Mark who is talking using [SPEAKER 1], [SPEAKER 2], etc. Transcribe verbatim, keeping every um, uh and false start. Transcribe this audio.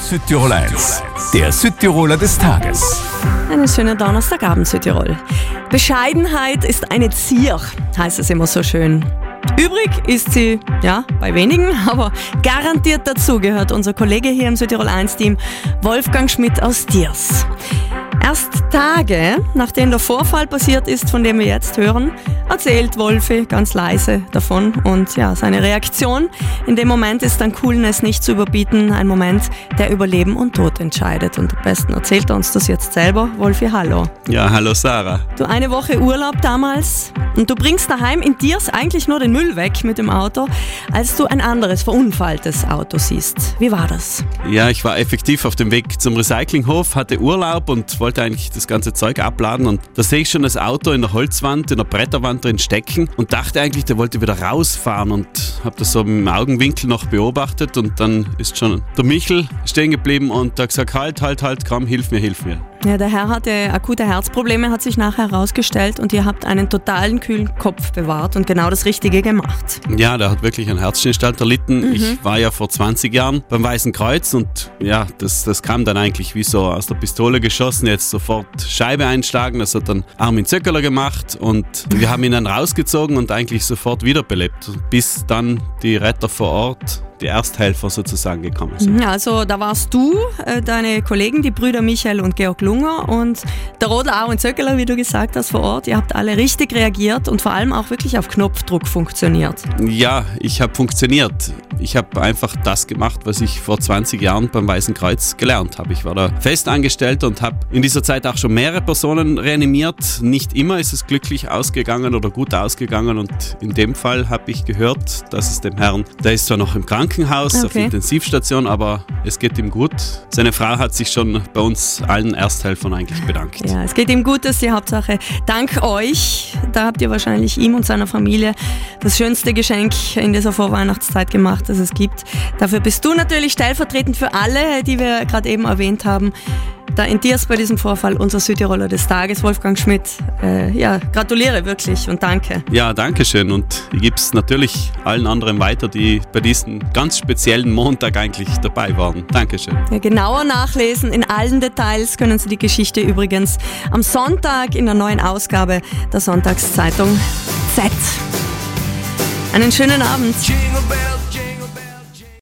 [SPEAKER 1] Südtirol eins, der Südtiroler des Tages.
[SPEAKER 2] Einen schönen Donnerstagabend, Südtirol. Bescheidenheit ist eine Zier, heißt es immer so schön. Übrig ist sie, ja, bei wenigen, aber garantiert dazu gehört unser Kollege hier im Südtirol eins Team, Wolfgang Schmidt aus Diers. Erst Tage, nachdem der Vorfall passiert ist, von dem wir jetzt hören, erzählt Wolfi ganz leise davon. Und ja, seine Reaktion in dem Moment ist dann Coolness nicht zu überbieten. Ein Moment, der über Leben und Tod entscheidet. Und am besten erzählt er uns das jetzt selber. Wolfi, hallo.
[SPEAKER 3] Ja, hallo Sarah.
[SPEAKER 2] Du, eine Woche Urlaub damals und du bringst daheim in Diers eigentlich nur den Müll weg mit dem Auto, als du ein anderes verunfalltes Auto siehst. Wie war das?
[SPEAKER 3] Ja, ich war effektiv auf dem Weg zum Recyclinghof, hatte Urlaub und wollte eigentlich das ganze Zeug abladen und da sehe ich schon das Auto in der Holzwand, in der Bretterwand drin stecken und dachte eigentlich, der wollte wieder rausfahren und habe das so im Augenwinkel noch beobachtet und dann ist schon der Michel stehen geblieben und hat gesagt, halt, halt, halt, komm, hilf mir, hilf mir.
[SPEAKER 2] Ja, der Herr hatte akute Herzprobleme, hat sich nachher herausgestellt und ihr habt einen totalen kühlen Kopf bewahrt und genau das Richtige gemacht.
[SPEAKER 3] Ja, der hat wirklich einen Herzstillstand erlitten. Mhm. Ich war ja vor zwanzig Jahren beim Weißen Kreuz und ja, das, das kam dann eigentlich wie so aus der Pistole geschossen, jetzt sofort Scheibe einschlagen. Das hat dann Armin Zöckerler gemacht und wir haben ihn dann rausgezogen und eigentlich sofort wiederbelebt, bis dann die Retter vor Ort, die Ersthelfer sozusagen gekommen sind.
[SPEAKER 2] Also da warst du, deine Kollegen, die Brüder Michael und Georg Lunger und der Rodler Armin Zöckerler, wie du gesagt hast, vor Ort. Ihr habt alle richtig reagiert und vor allem auch wirklich auf Knopfdruck funktioniert.
[SPEAKER 3] Ja, ich habe funktioniert. Ich habe einfach das gemacht, was ich vor zwanzig Jahren beim Weißen Kreuz gelernt habe. Ich war da fest angestellt und habe in dieser Zeit auch schon mehrere Personen reanimiert. Nicht immer ist es glücklich ausgegangen oder gut ausgegangen und in dem Fall habe ich gehört, dass es dem Herrn, der ist zwar noch im Krankenhaus, okay, auf der Intensivstation, aber es geht ihm gut. Seine Frau hat sich schon bei uns allen Ersthelfern eigentlich bedankt.
[SPEAKER 2] Ja, es geht ihm gut, das ist die Hauptsache. Dank euch, da habt ihr wahrscheinlich ihm und seiner Familie das schönste Geschenk in dieser Vorweihnachtszeit gemacht, das es gibt. Dafür bist du natürlich stellvertretend für alle, die wir gerade eben erwähnt haben. Da in Diers bei diesem Vorfall unser Südtiroler des Tages, Wolfgang Schmidt. Äh, ja, gratuliere wirklich und danke.
[SPEAKER 3] Ja, danke schön und ich gebe es natürlich allen anderen weiter, die bei diesem ganz speziellen Montag eigentlich dabei waren. Dankeschön.
[SPEAKER 2] Ja, genauer nachlesen in allen Details können Sie die Geschichte übrigens am Sonntag in der neuen Ausgabe der Sonntagszeitung Z. Einen schönen Abend.